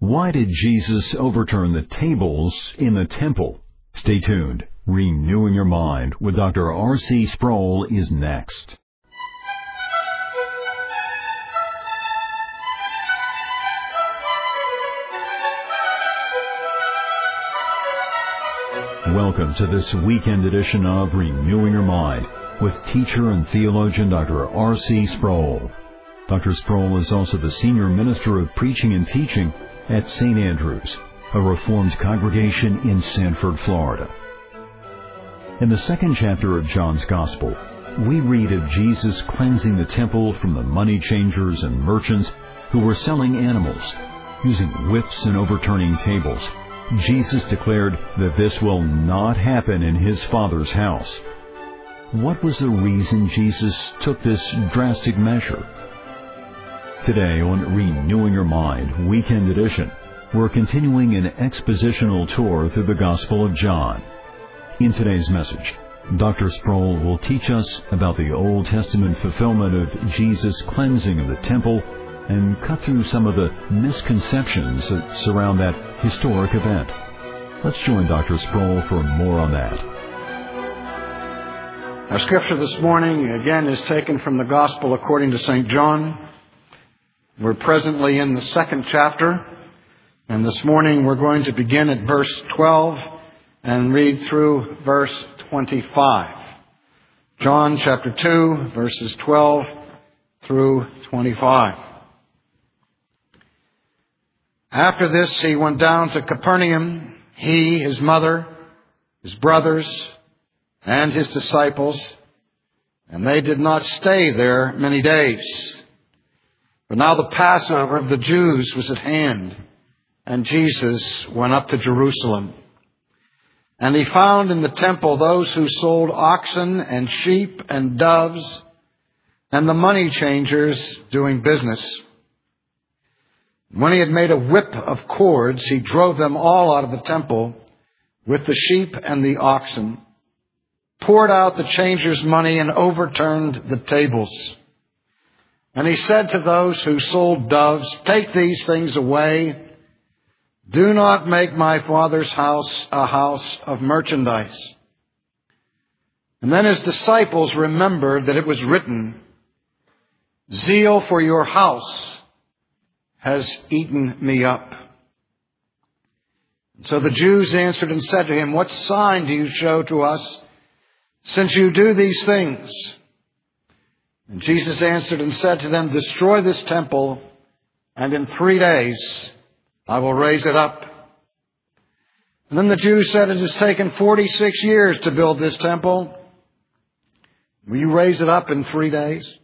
Why did Jesus overturn the tables in the temple? Stay tuned. Renewing Your Mind with Dr. R.C. Sproul is next. Welcome to this weekend edition of Renewing Your Mind with teacher and theologian Dr. R.C. Sproul. Dr. Sproul is also the Senior Minister of Preaching and Teaching at St. Andrews, a Reformed congregation in Sanford, Florida. In the second chapter of John's Gospel, we read of Jesus cleansing the temple from the money changers and merchants who were selling animals. Using whips and overturning tables, Jesus declared that this will not happen in his Father's house. What was the reason Jesus took this drastic measure? Today on Renewing Your Mind, Weekend Edition, we're continuing an expositional tour through the Gospel of John. In today's message, Dr. Sproul will teach us about the Old Testament fulfillment of Jesus' cleansing of the temple and cut through some of the misconceptions that surround that historic event. Let's join Dr. Sproul for more on that. Our scripture this morning, again, is taken from the Gospel according to St. John. We're presently in the second chapter, and this morning we're going to begin at verse 12 and read through verse 25. John chapter 2, verses 12 through 25. After this, he went down to Capernaum, he, his mother, his brothers, and his disciples, and they did not stay there many days. But now the Passover of the Jews was at hand, and Jesus went up to Jerusalem. And he found in the temple those who sold oxen and sheep and doves, and the money changers doing business. When he had made a whip of cords, he drove them all out of the temple with the sheep and the oxen, poured out the changers' money, and overturned the tables. And he said to those who sold doves, "Take these things away. Do not make my Father's house a house of merchandise." And then his disciples remembered that it was written, "Zeal for your house has eaten me up." And so the Jews answered and said to him, "What sign do you show to us, since you do these things?" And Jesus answered and said to them, "Destroy this temple, and in 3 days I will raise it up." And then the Jews said, "It has taken 46 years to build this temple. Will you raise it up in 3 days?"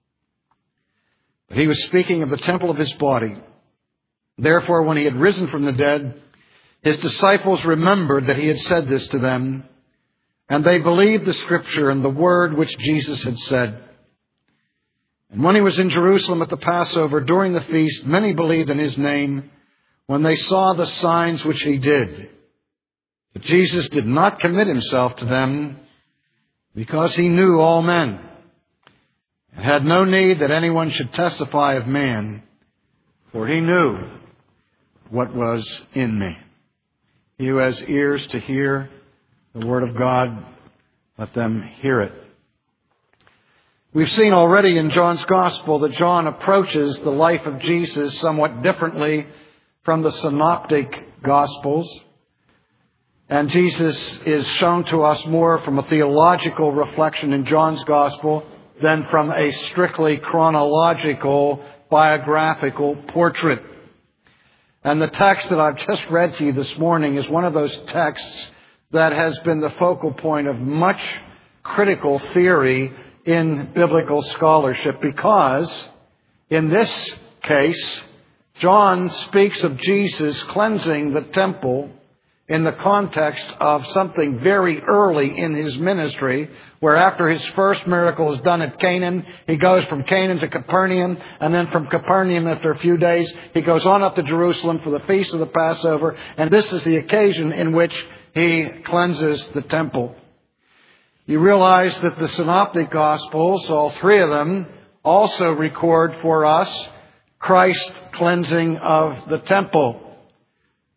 But he was speaking of the temple of his body. Therefore, when he had risen from the dead, his disciples remembered that he had said this to them, and they believed the scripture and the word which Jesus had said. And when he was in Jerusalem at the Passover during the feast, many believed in his name when they saw the signs which he did. But Jesus did not commit himself to them, because he knew all men, and had no need that anyone should testify of man, for he knew what was in me. He who has ears to hear the word of God, let them hear it. We've seen already in John's Gospel that John approaches the life of Jesus somewhat differently from the synoptic Gospels. And Jesus is shown to us more from a theological reflection in John's Gospel than from a strictly chronological, biographical portrait. And the text that I've just read to you this morning is one of those texts that has been the focal point of much critical theory in biblical scholarship, because in this case, John speaks of Jesus cleansing the temple in the context of something very early in his ministry, where after his first miracle is done at Canaan, he goes from Canaan to Capernaum, and then from Capernaum, after a few days, he goes on up to Jerusalem for the feast of the Passover, and this is the occasion in which he cleanses the temple. You realize that the Synoptic Gospels, all three of them, also record for us Christ's cleansing of the temple.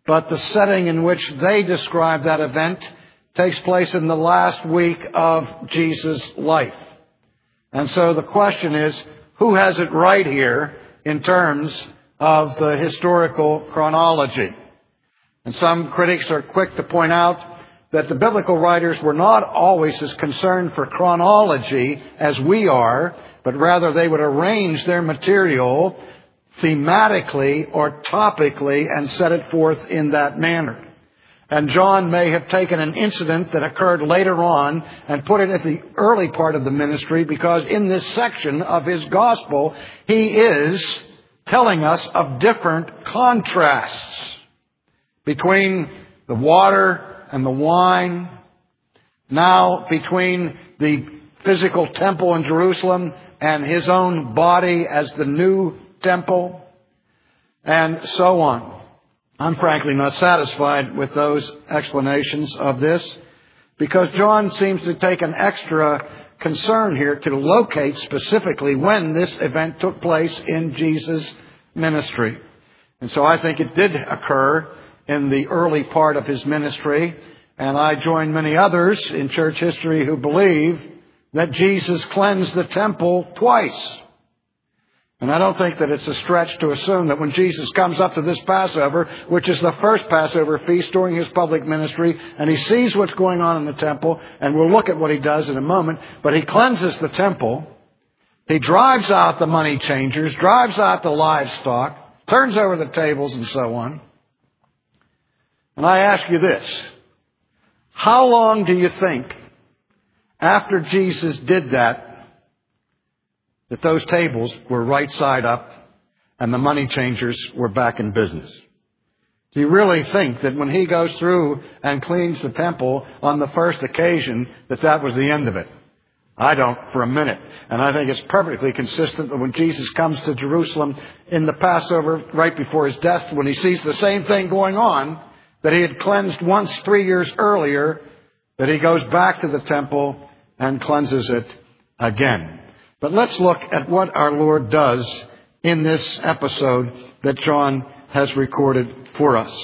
but the setting in which they describe that event takes place in the last week of Jesus' life. And so the question is, who has it right here in terms of the historical chronology? And some critics are quick to point out that the biblical writers were not always as concerned for chronology as we are, but rather they would arrange their material thematically or topically and set it forth in that manner. And John may have taken an incident that occurred later on and put it at the early part of the ministry, because in this section of his gospel, he is telling us of different contrasts between the water and the wine, now between the physical temple in Jerusalem and his own body as the new temple, and so on. I'm frankly not satisfied with those explanations of this, because John seems to take an extra concern here to locate specifically when this event took place in Jesus' ministry. And so I think it did occur in the early part of his ministry, and I join many others in church history who believe that Jesus cleansed the temple twice. And I don't think that it's a stretch to assume that when Jesus comes up to this Passover, which is the first Passover feast during his public ministry, and he sees what's going on in the temple, and we'll look at what he does in a moment, but he cleanses the temple, he drives out the money changers, drives out the livestock, turns over the tables, and so on. And I ask you this: how long do you think after Jesus did that those tables were right side up and the money changers were back in business? Do you really think that when he goes through and cleans the temple on the first occasion that was the end of it? I don't for a minute. And I think it's perfectly consistent that when Jesus comes to Jerusalem in the Passover right before his death, when he sees the same thing going on that he had cleansed once 3 years earlier, that he goes back to the temple and cleanses it again. But let's look at what our Lord does in this episode that John has recorded for us.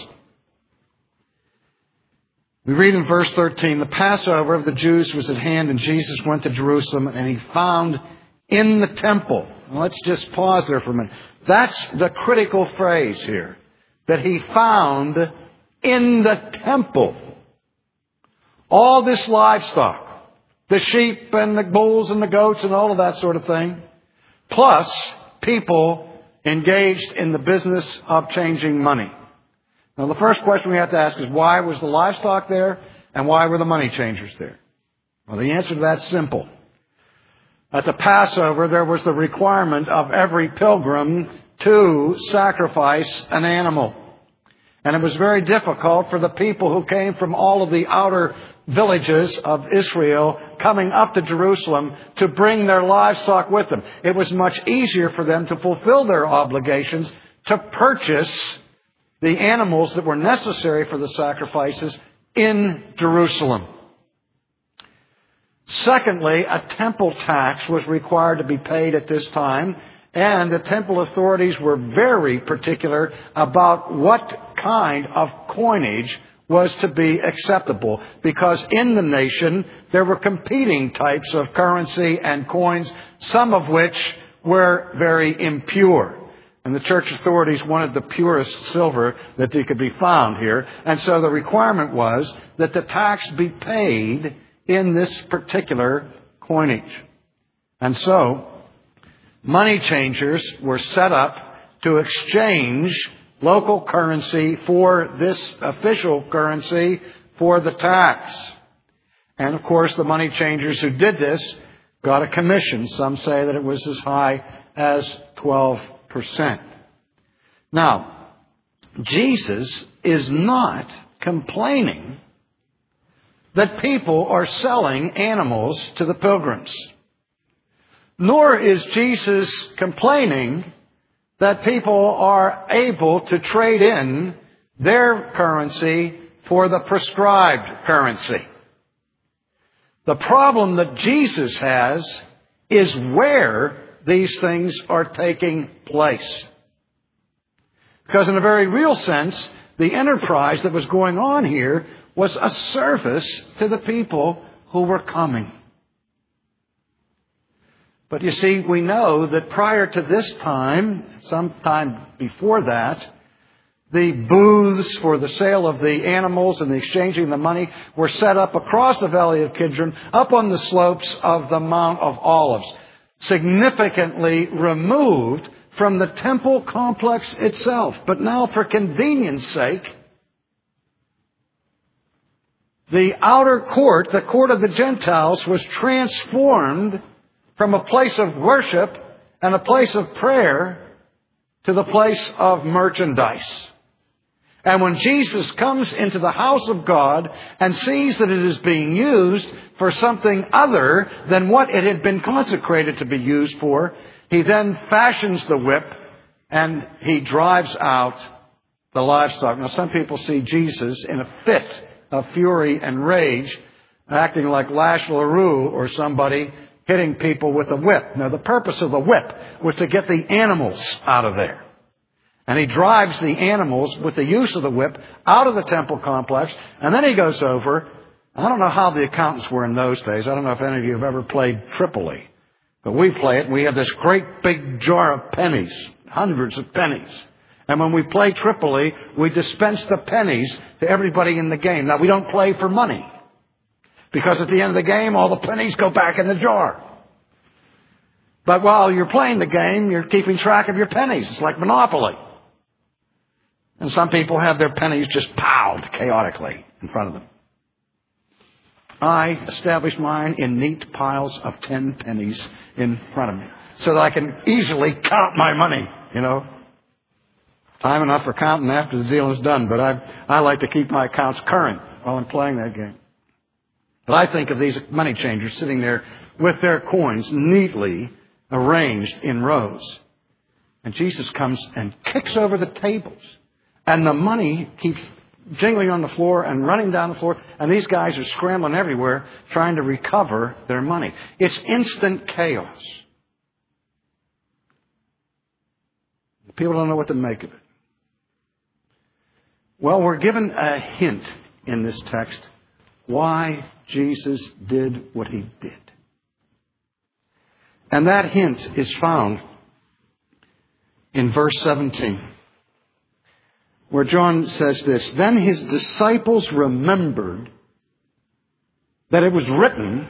We read in verse 13, the Passover of the Jews was at hand, and Jesus went to Jerusalem, and he found in the temple. Now let's just pause there for a minute. That's the critical phrase here, that he found in the temple all this livestock. The sheep and the bulls and the goats and all of that sort of thing. Plus, people engaged in the business of changing money. Now, the first question we have to ask is, why was the livestock there and why were the money changers there? Well, the answer to that's simple. At the Passover, there was the requirement of every pilgrim to sacrifice an animal. And it was very difficult for the people who came from all of the outer villages of Israel coming up to Jerusalem to bring their livestock with them. It was much easier for them to fulfill their obligations to purchase the animals that were necessary for the sacrifices in Jerusalem. Secondly, a temple tax was required to be paid at this time, and the temple authorities were very particular about what kind of coinage was to be acceptable, because in the nation there were competing types of currency and coins, some of which were very impure. And the church authorities wanted the purest silver that they could be found here. And so the requirement was that the tax be paid in this particular coinage. And so money changers were set up to exchange local currency for this official currency for the tax. And of course, the money changers who did this got a commission. Some say that it was as high as 12%. Now, Jesus is not complaining that people are selling animals to the pilgrims. Nor is Jesus complaining that people are able to trade in their currency for the prescribed currency. The problem that Jesus has is where these things are taking place. Because in a very real sense, The enterprise that was going on here was a service to the people who were coming. But you see, we know that prior to this time, sometime before that, the booths for the sale of the animals and the exchanging the money were set up across the Valley of Kidron, up on the slopes of the Mount of Olives, significantly removed from the temple complex itself. But now, for convenience sake, the outer court, the court of the Gentiles, was transformed from a place of worship and a place of prayer to the place of merchandise. And when Jesus comes into the house of God and sees that it is being used for something other than what it had been consecrated to be used for, he then fashions the whip and he drives out the livestock. Now, some people see Jesus in a fit of fury and rage, acting like Lash LaRue or somebody, hitting people with a whip. Now, the purpose of the whip was to get the animals out of there. And he drives the animals with the use of the whip out of the temple complex. And then he goes over. I don't know how the accountants were in those days. I don't know if any of you have ever played Tripoli. But we play it, and we have this great big jar of pennies, hundreds of pennies. And when we play Tripoli, we dispense the pennies to everybody in the game. Now, we don't play for money, because at the end of the game, all the pennies go back in the jar. But while you're playing the game, you're keeping track of your pennies. It's like Monopoly. And some people have their pennies just piled chaotically in front of them. I establish mine in neat piles of 10 pennies in front of me so that I can easily count my money, Time enough for counting after the deal is done, but I like to keep my accounts current while I'm playing that game. But I think of these money changers sitting there with their coins neatly arranged in rows. And Jesus comes and kicks over the tables. And the money keeps jingling on the floor and running down the floor. And these guys are scrambling everywhere trying to recover their money. It's instant chaos. People don't know what to make of it. Well, we're given a hint in this text why Jesus did what he did. And that hint is found in verse 17, where John says this: Then his disciples remembered that it was written,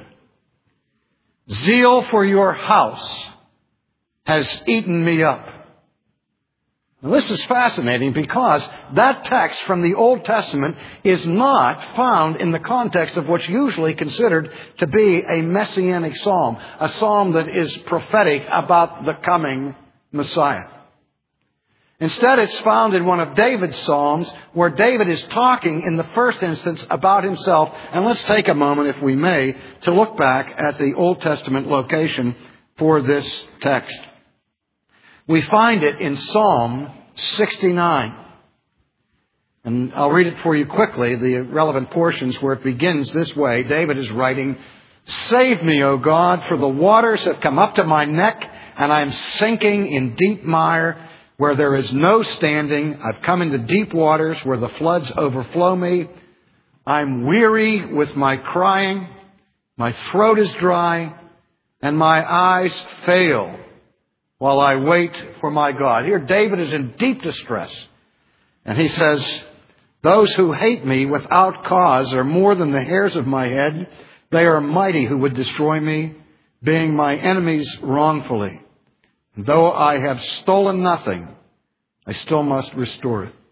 "Zeal for your house has eaten me up." Now, this is fascinating because that text from the Old Testament is not found in the context of what's usually considered to be a messianic psalm, a psalm that is prophetic about the coming Messiah. Instead, it's found in one of David's psalms where David is talking in the first instance about himself. And let's take a moment, if we may, to look back at the Old Testament location for this text. We find it in Psalm 69. And I'll read it for you quickly, the relevant portions, where it begins this way. David is writing, "Save me, O God, for the waters have come up to my neck, and I am sinking in deep mire where there is no standing. I've come into deep waters where the floods overflow me. I'm weary with my crying. My throat is dry, and my eyes fail while I wait for my God." Here David is in deep distress. And he says, "Those who hate me without cause are more than the hairs of my head. They are mighty who would destroy me, being my enemies wrongfully. And though I have stolen nothing, I still must restore it.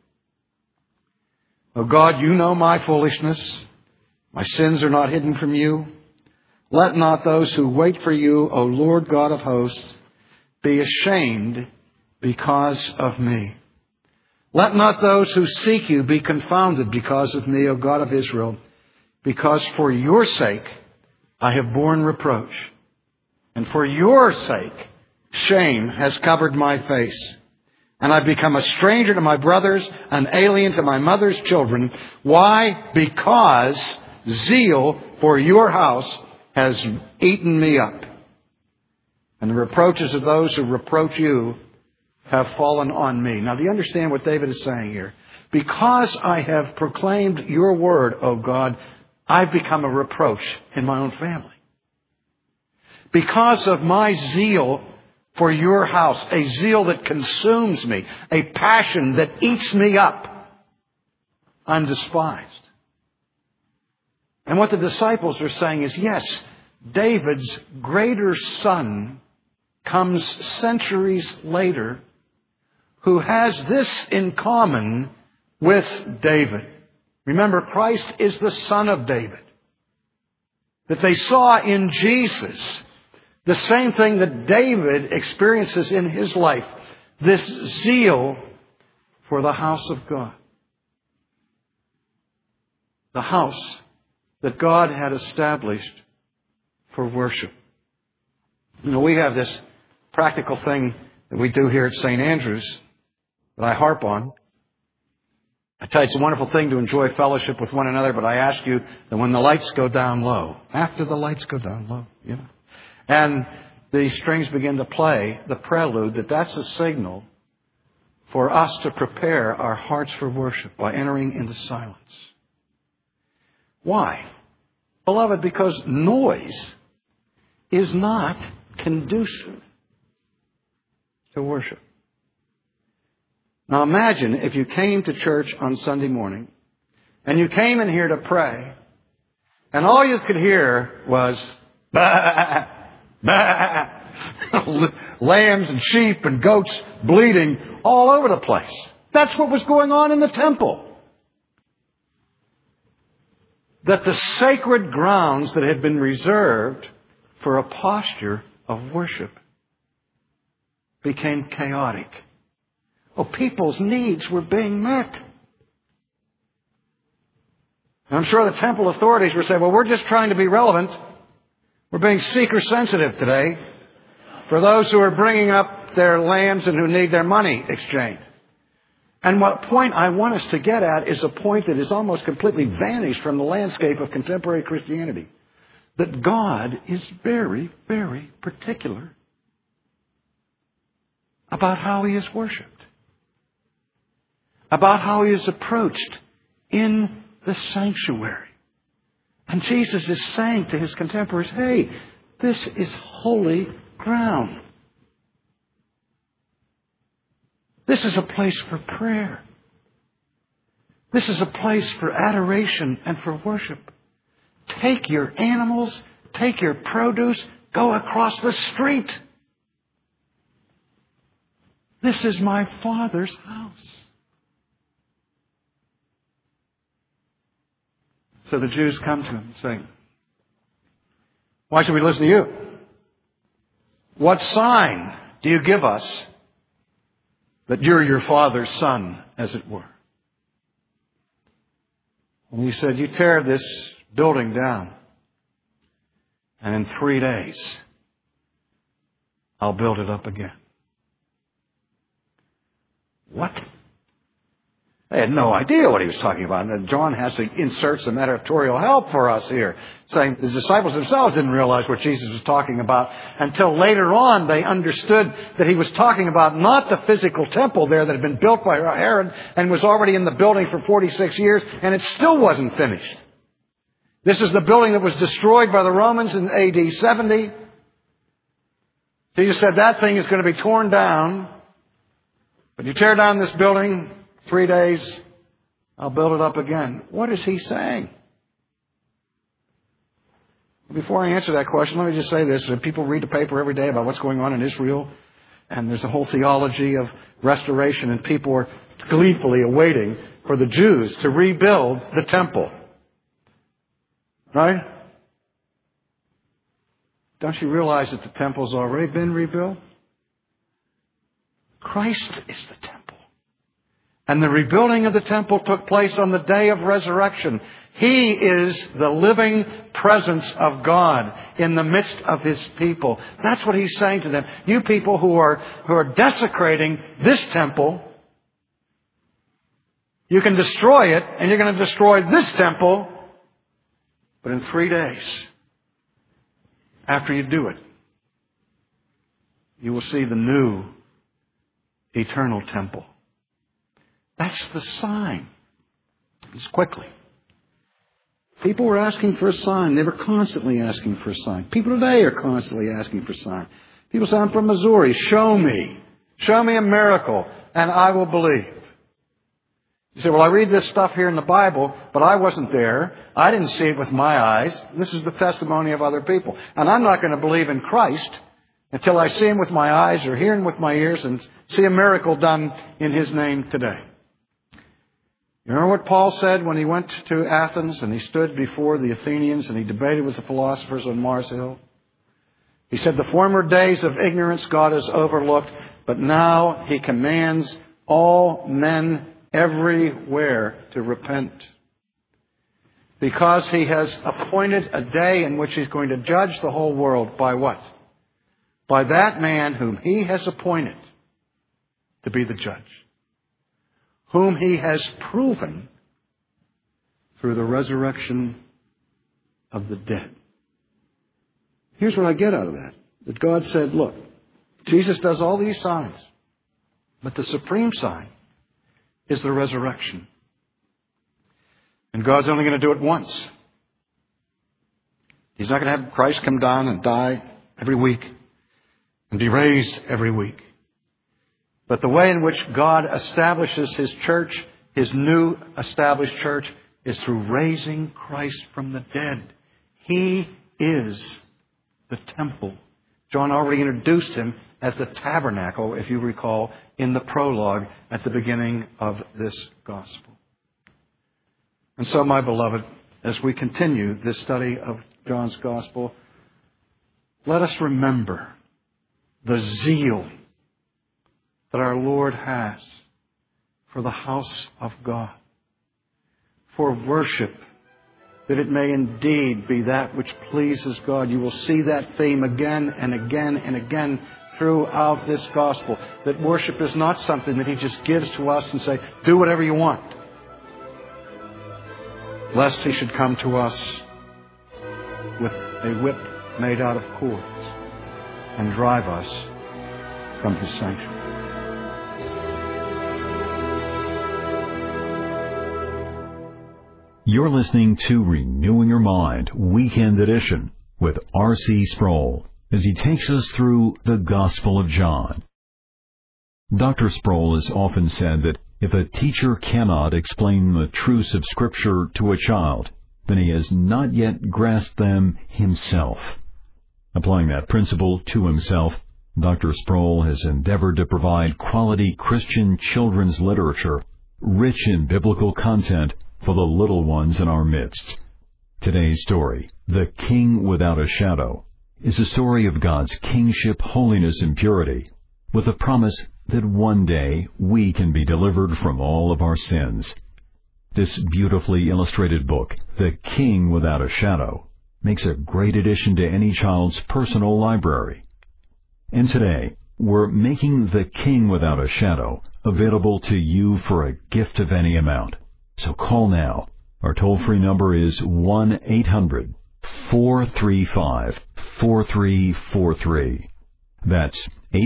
O God, you know my foolishness. My sins are not hidden from you. Let not those who wait for you, O Lord God of hosts, be ashamed because of me. Let not those who seek you be confounded because of me, O God of Israel, because for your sake I have borne reproach, and for your sake shame has covered my face. And I've become a stranger to my brothers, an alien to my mother's children. Why? Because zeal for your house has eaten me up. And the reproaches of those who reproach you have fallen on me." Now, do you understand what David is saying here? Because I have proclaimed your word, O God, I've become a reproach in my own family. Because of my zeal for your house, a zeal that consumes me, a passion that eats me up, I'm despised. And what the disciples are saying is, yes, David's greater son comes centuries later who has this in common with David. Remember, Christ is the son of David. That they saw in Jesus the same thing that David experiences in his life. This zeal for the house of God. The house that God had established for worship. You know, we have this practical thing that we do here at St. Andrews that I harp on. I tell you, it's a wonderful thing to enjoy fellowship with one another, but I ask you that when the lights go down low, after the lights go down low, and the strings begin to play, the prelude, that's a signal for us to prepare our hearts for worship by entering into silence. Why? Beloved, because noise is not conducive to worship. Now imagine if you came to church on Sunday morning and you came in here to pray and all you could hear was bah, bah, lambs and sheep and goats bleating all over the place. That's what was going on in the temple. That the sacred grounds that had been reserved for a posture of worship became chaotic. Oh, people's needs were being met. And I'm sure the temple authorities were saying, well, we're just trying to be relevant. We're being seeker sensitive today for those who are bringing up their lambs and who need their money exchanged. And what point I want us to get at is a point that is almost completely vanished from the landscape of contemporary Christianity. That God is very, very particular about how He is worshipped. About how He is approached in the sanctuary. And Jesus is saying to His contemporaries, hey, this is holy ground. This is a place for prayer. This is a place for adoration and for worship. Take your animals, take your produce, go across the street. This is my Father's house. So the Jews come to Him and say, why should we listen to you? What sign do you give us that you're your Father's son, as it were? And He said, you tear this building down, and in 3 days, I'll build it up again. What? They had no idea what He was talking about. And then John has to insert some editorial help for us here, saying the disciples themselves didn't realize what Jesus was talking about until later on they understood that He was talking about not the physical temple there that had been built by Herod and was already in the building for 46 years, and it still wasn't finished. This is the building that was destroyed by the Romans in AD 70. Jesus said that thing is going to be torn down. But you tear down this building, 3 days, I'll build it up again. What is He saying? Before I answer that question, let me just say this. People read the paper every day about what's going on in Israel. And there's a whole theology of restoration. And people are gleefully awaiting for the Jews to rebuild the temple. Right? Don't you realize that the temple's already been rebuilt? Christ is the temple. And the rebuilding of the temple took place on the day of resurrection. He is the living presence of God in the midst of His people. That's what He's saying to them. You people who are desecrating this temple, you can destroy it, and you're going to destroy this temple. But in 3 days, after you do it, you will see the new eternal temple. That's the sign. Just quickly. People were asking for a sign. They were constantly asking for a sign. People today are constantly asking for a sign. People say, I'm from Missouri. Show me. Show me a miracle, and I will believe. You say, well, I read this stuff here in the Bible, but I wasn't there. I didn't see it with my eyes. This is the testimony of other people. And I'm not going to believe in Christ until I see Him with my eyes or hear Him with my ears and see a miracle done in His name today. You remember what Paul said when he went to Athens and he stood before the Athenians and he debated with the philosophers on Mars Hill? He said, the former days of ignorance God has overlooked, but now He commands all men everywhere to repent. Because He has appointed a day in which He's going to judge the whole world by what? By that man whom He has appointed to be the judge. Whom He has proven through the resurrection of the dead. Here's what I get out of that. That God said, look, Jesus does all these signs, but the supreme sign is the resurrection. And God's only going to do it once. He's not going to have Christ come down and die every week and be raised every week. But the way in which God establishes His church, His new established church, is through raising Christ from the dead. He is the temple. John already introduced Him as the tabernacle, if you recall, in the prologue at the beginning of this gospel. And so, my beloved, as we continue this study of John's gospel, let us remember the zeal that our Lord has for the house of God, for worship, that it may indeed be that which pleases God. You will see that theme again and again and again throughout this gospel, that worship is not something that He just gives to us and say, do whatever you want, lest He should come to us with a whip made out of cords and drive us from His sanctuary. You're listening to Renewing Your Mind, Weekend Edition, with R.C. Sproul, as he takes us through the Gospel of John. Dr. Sproul has often said that if a teacher cannot explain the truths of Scripture to a child, then he has not yet grasped them himself. Applying that principle to himself, Dr. Sproul has endeavored to provide quality Christian children's literature, rich in biblical content, for the little ones in our midst. Today's story, The King Without a Shadow, is a story of God's kingship, holiness, and purity, with a promise that one day we can be delivered from all of our sins. This beautifully illustrated book, The King Without a Shadow, makes a great addition to any child's personal library. And today, we're making The King Without a Shadow available to you for a gift of any amount. So call now. Our toll-free number is 1-800-435-4343. That's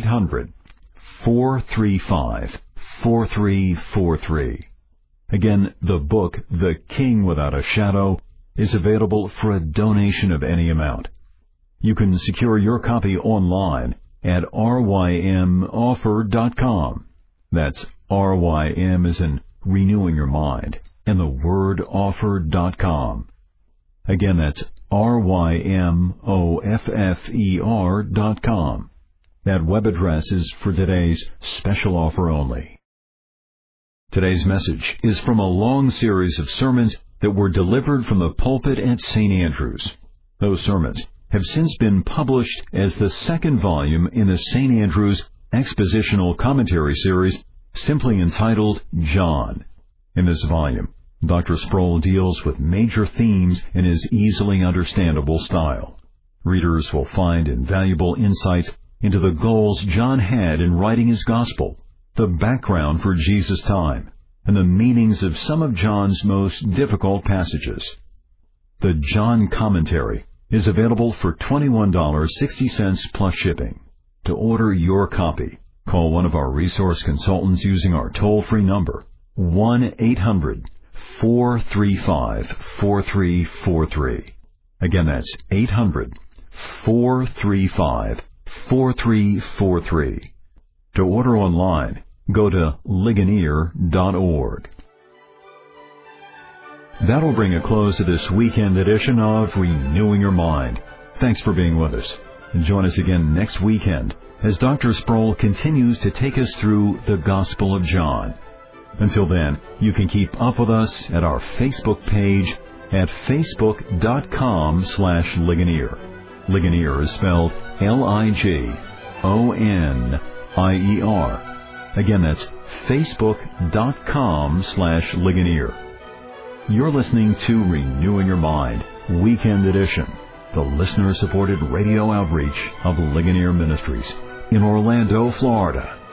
800-435-4343. Again, the book, The King Without a Shadow, is available for a donation of any amount. You can secure your copy online at rymoffer.com. That's RYM as in Renewing Your Mind, and the word offer.com. Again, that's rymoffer.com. That web address is for today's special offer only. Today's message is from a long series of sermons that were delivered from the pulpit at St. Andrews. Those sermons have since been published as the second volume in the St. Andrews Expositional Commentary Series, simply entitled John. In this volume, Dr. Sproul deals with major themes in his easily understandable style. Readers will find invaluable insights into the goals John had in writing his gospel, the background for Jesus' time, and the meanings of some of John's most difficult passages. The John Commentary is available for $21.60 plus shipping. To order your copy, call one of our resource consultants using our toll-free number, 1-800-435-4343. Again, that's 800-435-4343. To order online, go to Ligonier.org. That'll bring a close to this weekend edition of Renewing Your Mind. Thanks for being with us. And join us again next weekend as Dr. Sproul continues to take us through the Gospel of John. Until then, you can keep up with us at our Facebook page at facebook.com/Ligonier. Ligonier is spelled Ligonier. Again, that's facebook.com/Ligonier. You're listening to Renewing Your Mind, Weekend Edition, the listener-supported radio outreach of Ligonier Ministries in Orlando, Florida.